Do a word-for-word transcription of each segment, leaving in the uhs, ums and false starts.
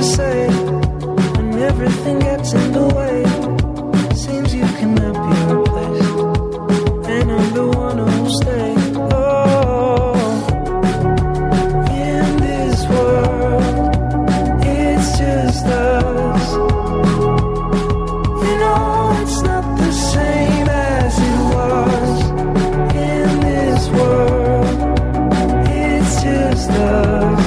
to say when everything gets in the way. Seems you cannot be replaced, and I'm the one who'll stay. Oh, in this world, it's just us. You know it's not the same as it was. In this world, it's just us.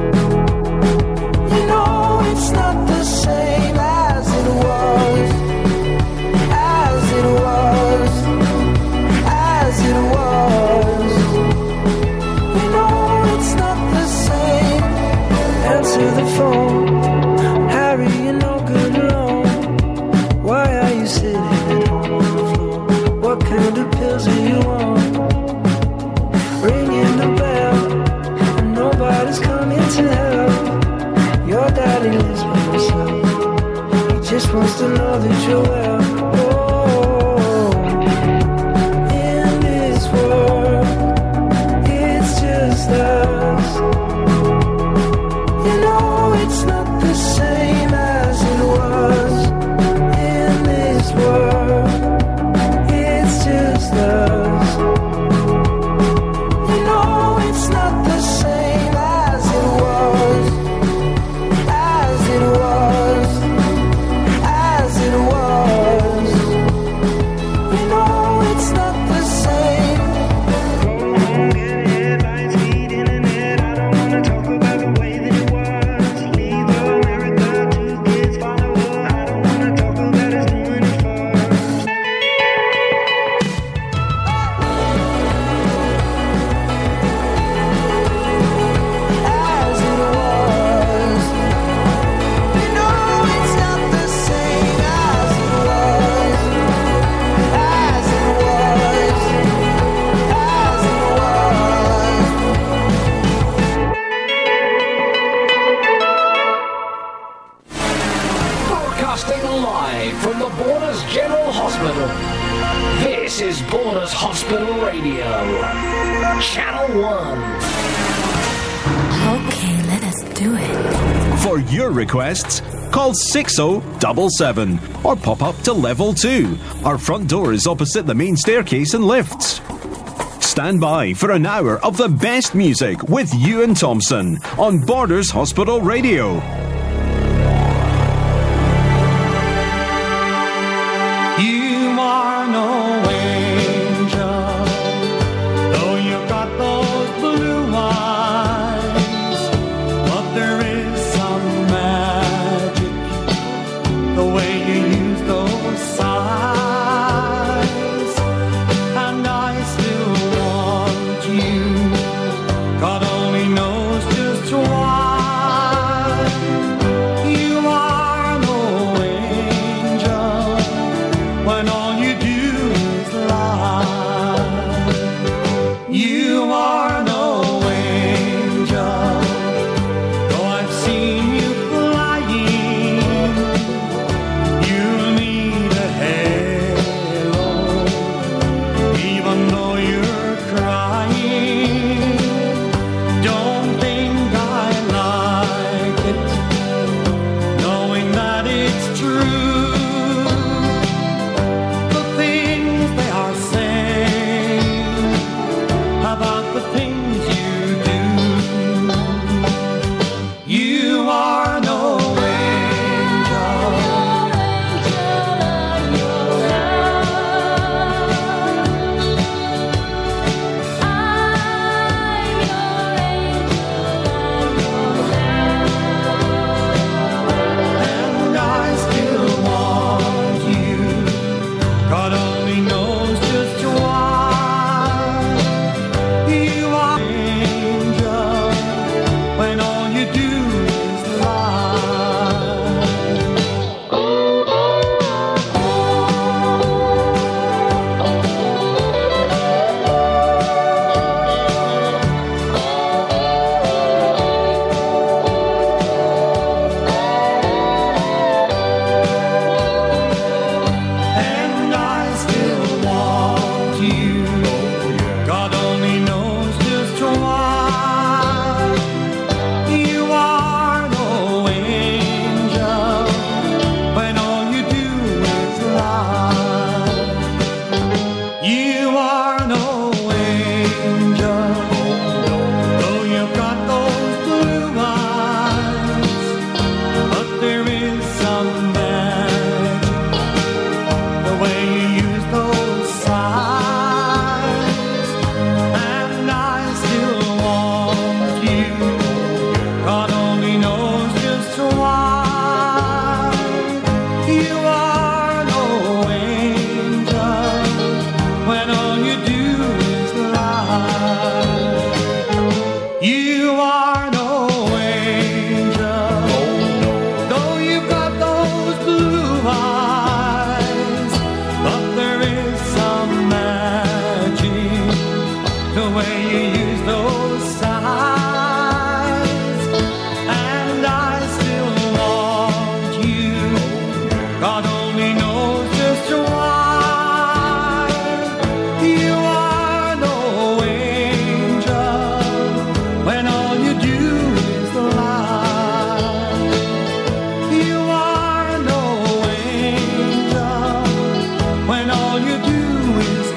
You know it's not the same as it was. As it was. As it was. You know it's not the same. Answer the phone. Harry, you're no good alone. Why are you sitting at home on the floor? What kind of pills are you on? Ringing the bell, and nobody's coming to help. Your daddy lives by himself. He just wants to know that you're well. Oh, in this world, it's just us. You know it's not the same as it was. In this world, it's just us. You know it's not the same as it was. As it was. As it was. You know it's not the same. Go home, get headlines, feed internet. I don't wanna talk about the way that it was. Leave America, two kids follow her. I don't wanna talk about us doing it first. As it was. You know it's not the same as it was. As it was. As it was. Broadcasting live from the Borders General Hospital. This is Borders Hospital Radio. Channel one. Okay, let us do it. For your requests, call six oh seven seven or pop up to level two. Our front door is opposite the main staircase and lifts. Stand by for an hour of the best music with Ewan Thompson on Borders Hospital Radio. You are no angel, though you've got those blue eyes. But there is some magic, the way you use those sighs. And I still want you, God only knows just why. You are no angel, though you've got those blue eyes, but there is some magic the way you use those sighs, and I still want you. God only knows just why. You are no angel when all you do is lie. You are no angel when all you do is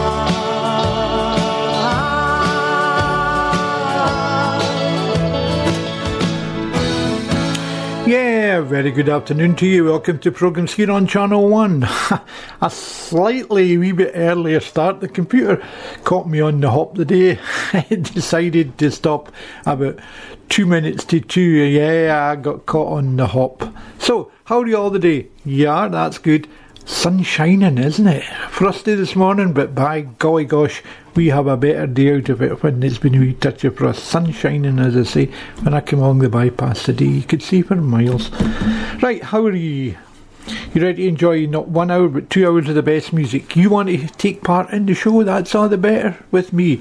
lie. Yeah, very good afternoon to you. Welcome to programmes here on Channel one. A slightly wee bit earlier start. The computer caught me on the hop the day. It decided to stop about two minutes to two. Yeah, I got caught on the hop. So, how are you all today? Yeah, that's good. Sun shining, isn't it? Frosty this morning, but by golly gosh, we have a better day out of it when it's been a wee touch of frost. Sun shining, as I say. When I came along the bypass today, you could see for miles. Right, how are you? You ready to enjoy not one hour but two hours of the best music? You want to take part in the show? That's all the better with me.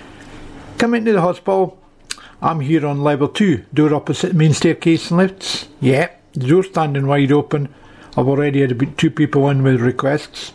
Come into the hospital. I'm here on level two, door opposite the main staircase and lifts. Yeah, the door's standing wide open. I've already had about two people in with requests.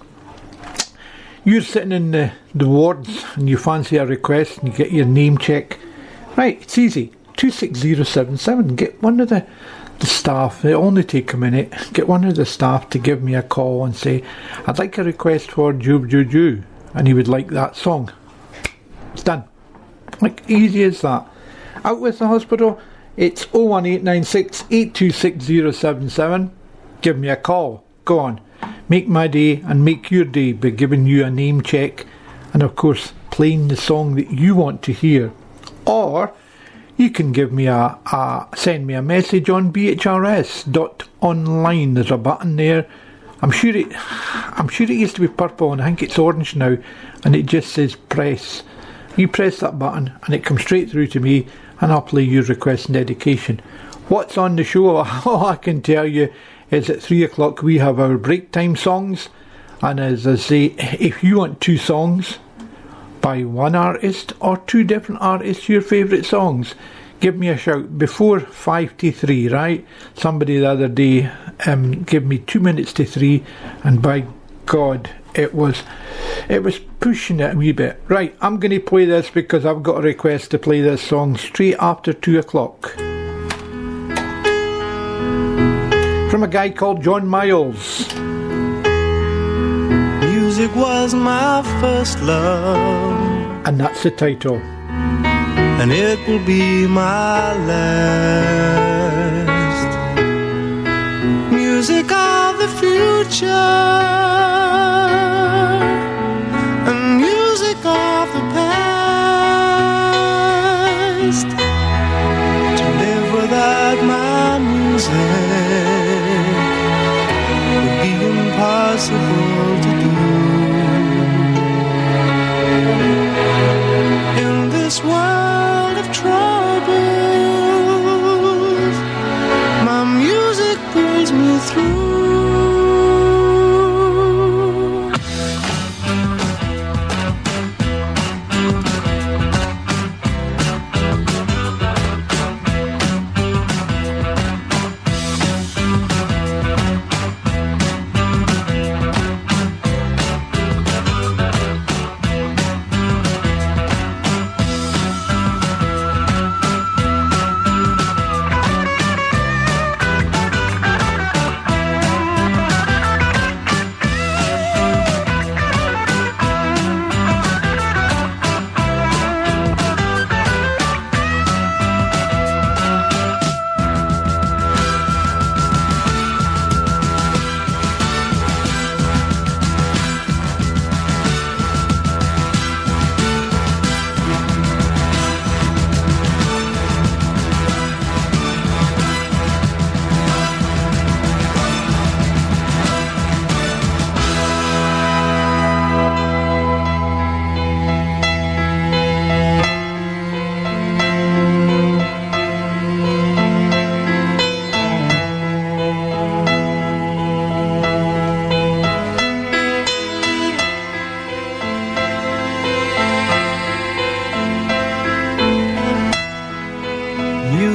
You're sitting in the, the wards and you fancy a request and you get your name check. Right, it's easy. two six zero seven seven. Get one of the, the staff, it'll only take a minute, get one of the staff to give me a call and say, I'd like a request for Joob Joo Joo, and he would like that song. It's done. Like, easy as that. Out with the hospital, it's oh one eight nine six, eight two six zero seven seven. Give me a call. Go on. Make my day and make your day by giving you a name check and of course playing the song that you want to hear. Or you can give me a, a send me a message on b h r s dot online. There's a button there. I'm sure it I'm sure it used to be purple and I think it's orange now, and it just says press. You press that button and it comes straight through to me and I'll play your request and dedication. What's on the show? All I can tell you is at three o'clock we have our break time songs, and as I say, if you want two songs by one artist or two different artists, your favourite songs, give me a shout before five to three, right? Somebody the other day um, gave me two minutes to three, and by God, it was it was pushing it a wee bit. Right, I'm going to play this because I've got a request to play this song straight after two o'clock. From a guy called John Miles. Music was my first love, And that's the title. and it will be my last. Music of the future, and music of the past. To live without my music would be impossible to do. In this world of troubles, my music pulls me through.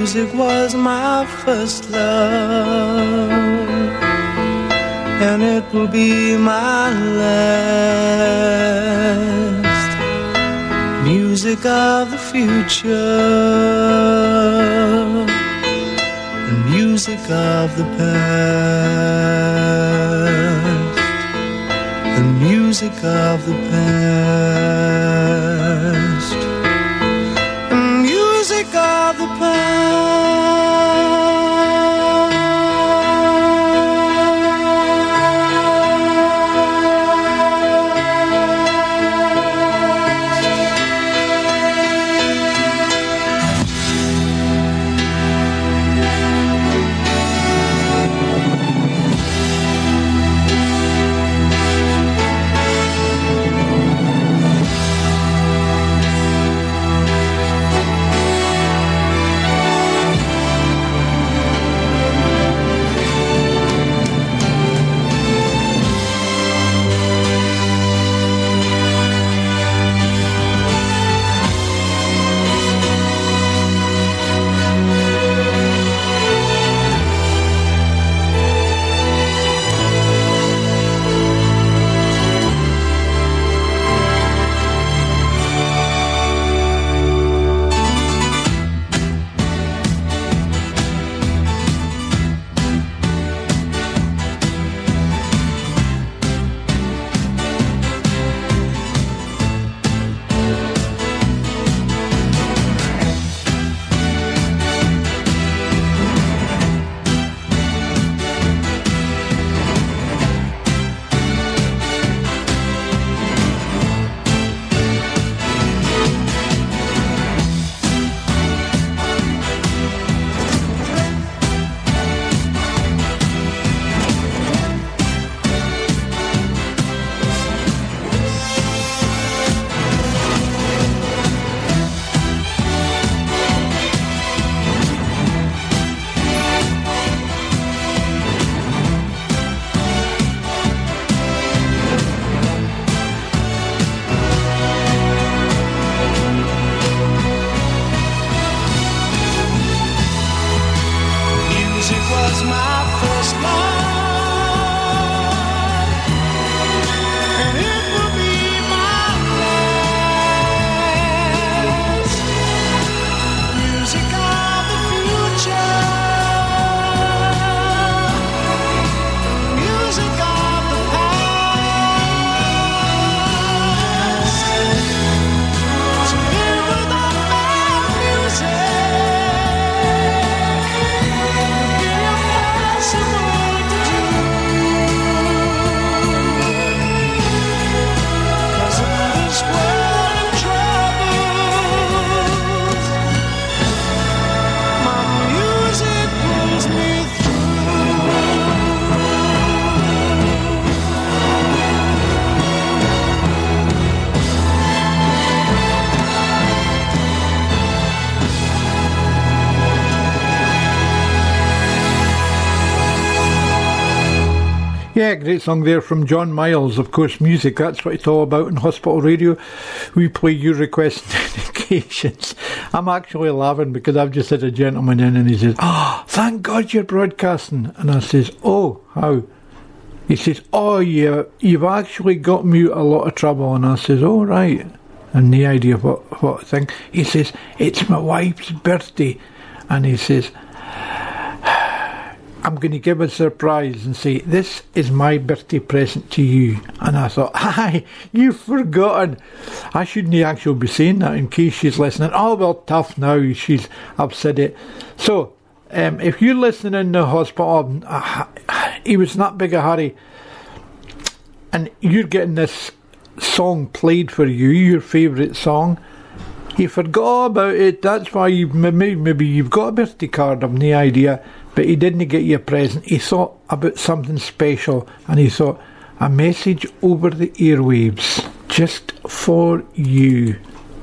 Music was my first love, and it will be my last. Music of the future, the music of the past, the music of the past, the music of the Yeah, great song there from John Miles. Of course, music, that's what it's all about in Hospital Radio. We play your requests and dedications. I'm actually laughing because I've just had a gentleman in and he says, "Oh, thank God you're broadcasting." And I says, "Oh, how?" He says, "Oh, yeah, you've actually got me out a lot of trouble." And I says, "Oh, right." And no idea what, what thing. He says, "It's my wife's birthday." And he says, "I'm going to give a surprise and say, this is my birthday present to you." And I thought, "Aye, you've forgotten." I shouldn't actually be saying that in case she's listening. Oh, well, tough now. She's upset it. So, um, if you're listening in the hospital, uh, he was in that big a hurry, and you're getting this song played for you, your favourite song, you forgot about it. That's why you've maybe, maybe you've got a birthday card, I've no idea. But he didn't get you a present. He thought about something special, and he thought, a message over the airwaves, just for you.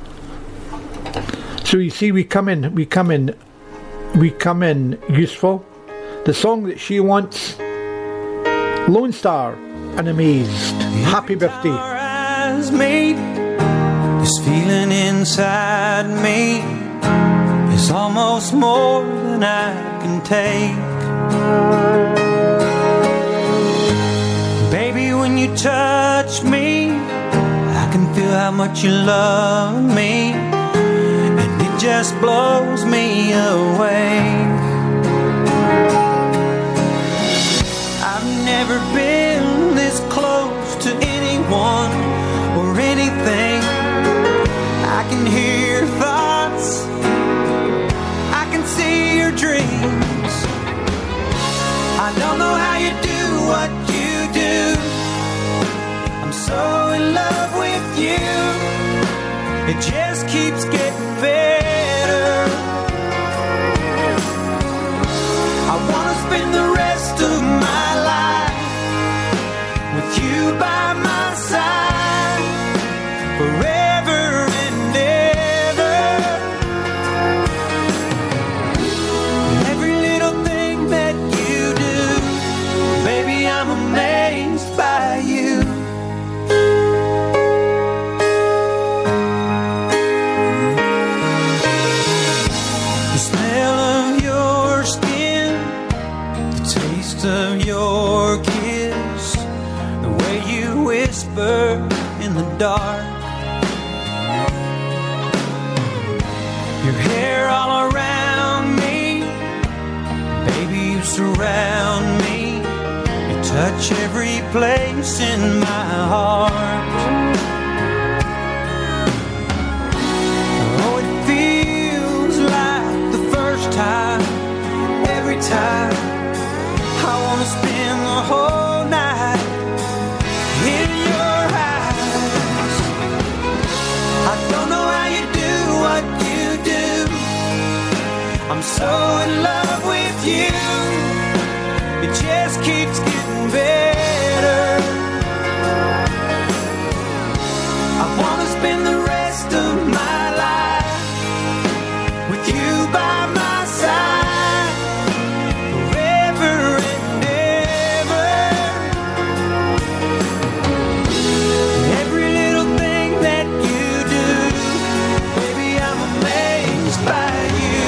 So you see, we come in, we come in, we come in useful. The song that she wants, Lone Star and Amazed. Happy birthday. Made this feeling inside me is almost more than I can take. Baby, when you touch me, I can feel how much you love me, and it just blows me away. I've never been this close to anyone or anything. I can hear your thoughts, I can see your dreams. I don't know how you do what you do. I'm so in love with you. It just keeps getting better. I wanna spend the rest of my life with you by my side forever and ever. Every little thing that you do, baby, I'm amazed by you. The smell of your skin, the taste of your kiss, the way you whisper in the dark, your hair all around me, baby, you surround me, you touch every place in my heart. Oh, it feels like the first time, every time. I wanna spend the whole night in your eyes. I don't know how you do what you do. I'm so in love with you. It just keeps getting better. I wanna spend the rest of my life with you by my side forever and ever. Every little thing that you do, baby, I'm amazed by you.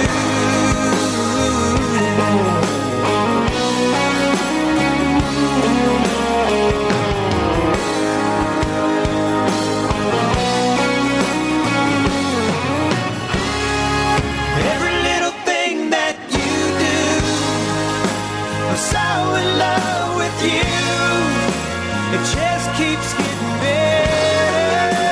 Every little thing that you do, I'm so in love with you. It just keeps getting better.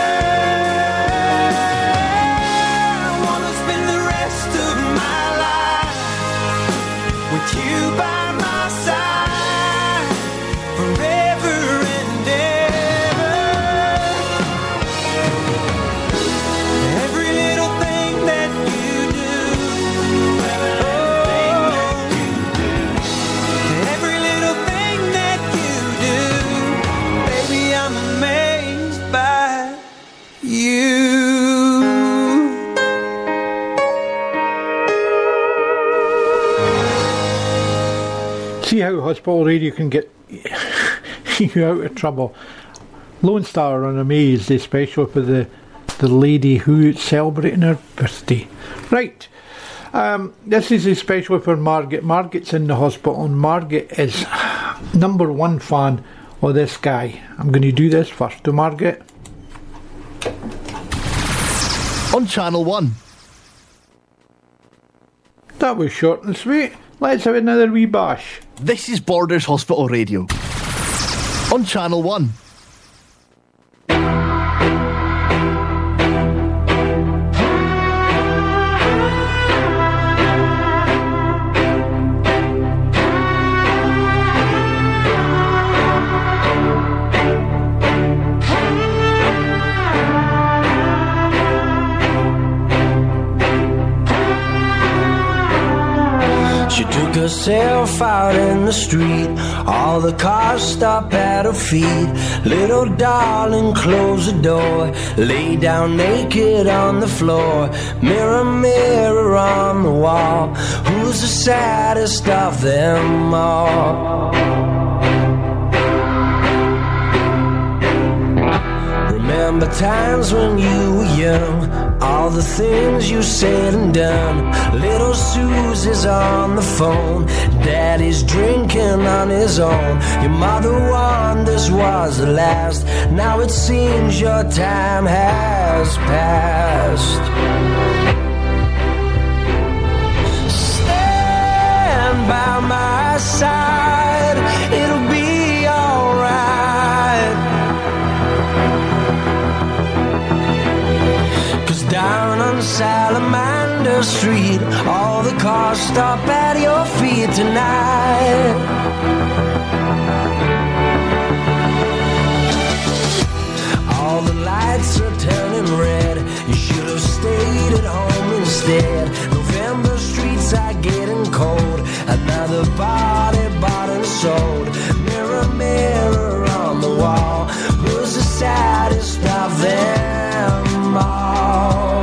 I wanna spend the rest of my life with you by my side forever and ever. Every little thing that you do, every little thing that you do, baby, I'm amazed by you. See how hospital radio can get you out of trouble. Lone Star on Amaze, especially for the the lady who's celebrating her birthday. Right. Um, this is especially for Margaret. Margaret's in the hospital, and Margaret is number one fan of this guy. I'm going to do this first to Margaret. On Channel one. That was short and sweet. Let's have another wee bash. This is Borders Hospital Radio. On Channel one. She took herself out in the street. All the cars stop at her feet. Little darling, close the door. Lay down naked on the floor. Mirror, mirror on the wall. Who's the saddest of them all? Remember times when you were young. All all the things you said and done. Little Susie's on the phone, Daddy's drinking on his own. Your mother warned this was the last. Now it seems your time has passed. Stand by my side, it'll be alright. 'Cause down on Salamander Street, all the cars stop at your feet tonight. All the lights are turning red, you should have stayed at home instead. November streets are getting cold, another body bought and sold. Mirror, mirror on the wall, who's the saddest of them all?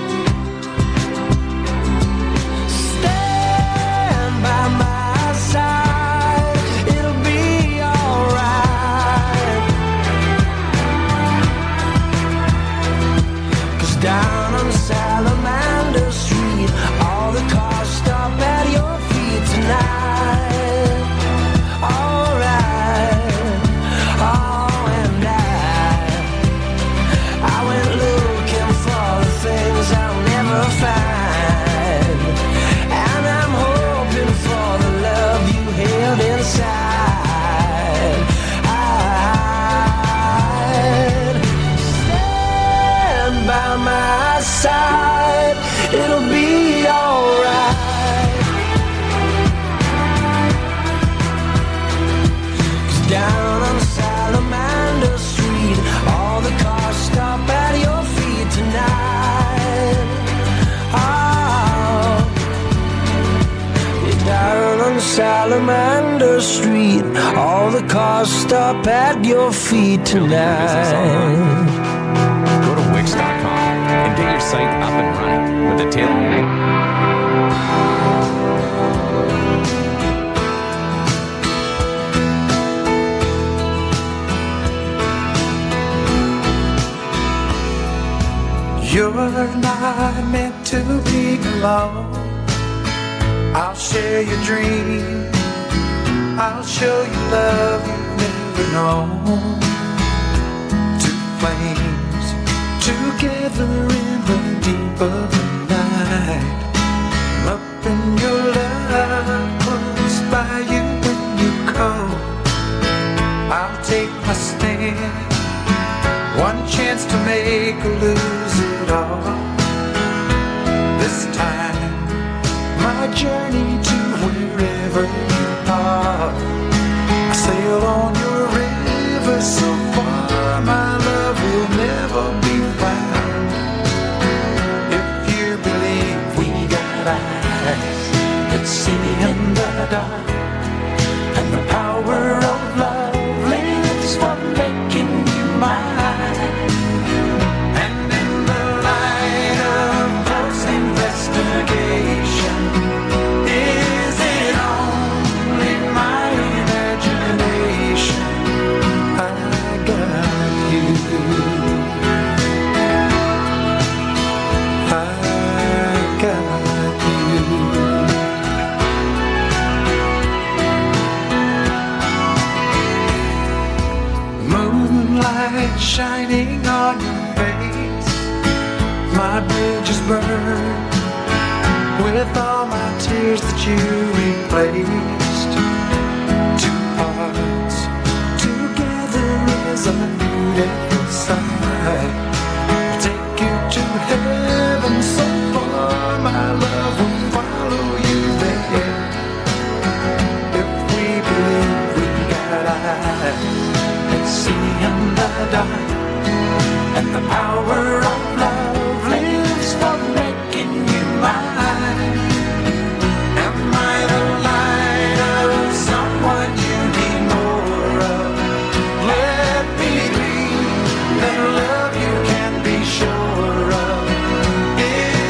Stand by my side, it'll be alright. 'Cause down on Salamander Street, all the cars stop at your feet tonight. Alright, oh, and I, I went looking for the things I'll never find, and I'm hoping for the love you held inside. I'd stand by my side, it'll be alright. 'Cause down on Salamander Street, all the cars stop at your feet tonight. Oh, down on Salamander Street, all the cars stop at your feet tonight. Go to Wix dot com and get your site up and running with a tailor. You're not meant to be alone. I'll share your dream, I'll show you love you've never known. Two flames together in the deep of the night. Up in your love, close by you when you call. I'll take my stand, one chance to make or lose it all. This time, my journey to wherever you are. I sail on your river so far, my love will never be found. If you believe we got eyes that see in the dark, and the power of love lives for making you mine. And in the light of close investigation, is it only my imagination? I got you. I got you. Moonlight shining on your face, my bridges burned with all my tears that you replaced. Two hearts together is a beautiful sight. I'll take you to heaven so far, my love will follow you there. If we believe we got eyes that see in the dark, and the power of love lives for making you mine. Am I the light of someone you need more of? Let me believe that love you can be sure of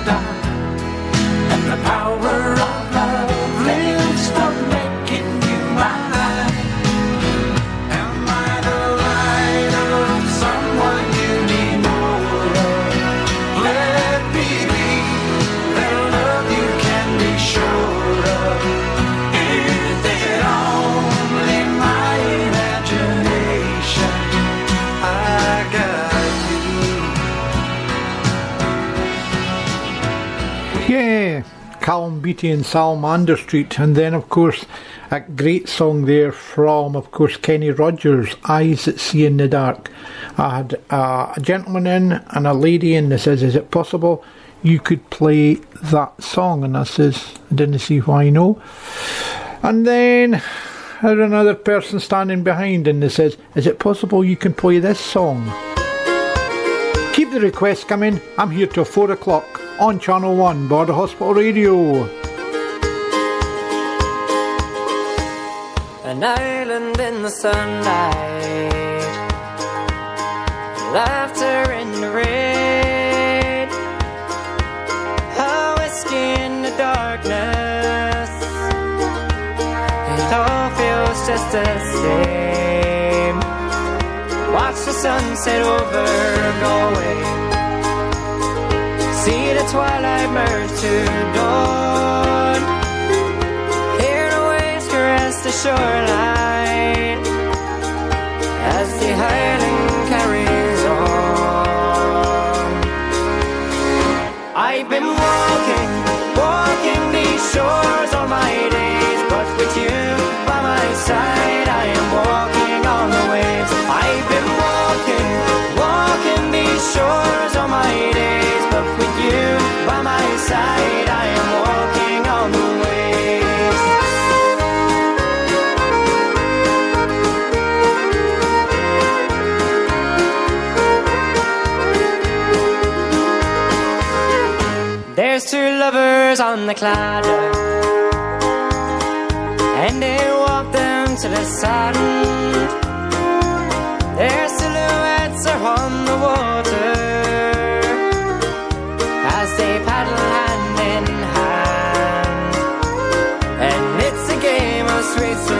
die. And the power of love lives from making you mine. Am I the light of someone you need more of? Let me be that love you can be sure of. Is it only my imagination? I got you. Yeah, Callum Beattie and Salamander Street, and then of course a great song there from, of course, Kenny Rogers, Eyes That See in the Dark. I had uh, a gentleman in and a lady in that says, is it possible you could play that song? And I says, I didn't see why no. And then I had another person standing behind and they says, is it possible you can play this song? Keep the requests coming. I'm here till four o'clock on Channel one, Border Hospital Radio. An island in the sunlight, laughter in the rain, a whiskey in the darkness. It all feels just the same. Watch the sunset over Galway, see the twilight merge to dawn, hear the waves caress the shoreline as the Highland carries on. I've been walking, walking these shores all my days, but with you by my side I am walking on the waves. I've been walking, walking these shores all my days, but with you by my side I am walking on the waves. There's two lovers on the Cladder, and they walk them to the sand. Their silhouettes are on the water as they paddle hand in hand, and it's a game of sweet surrender.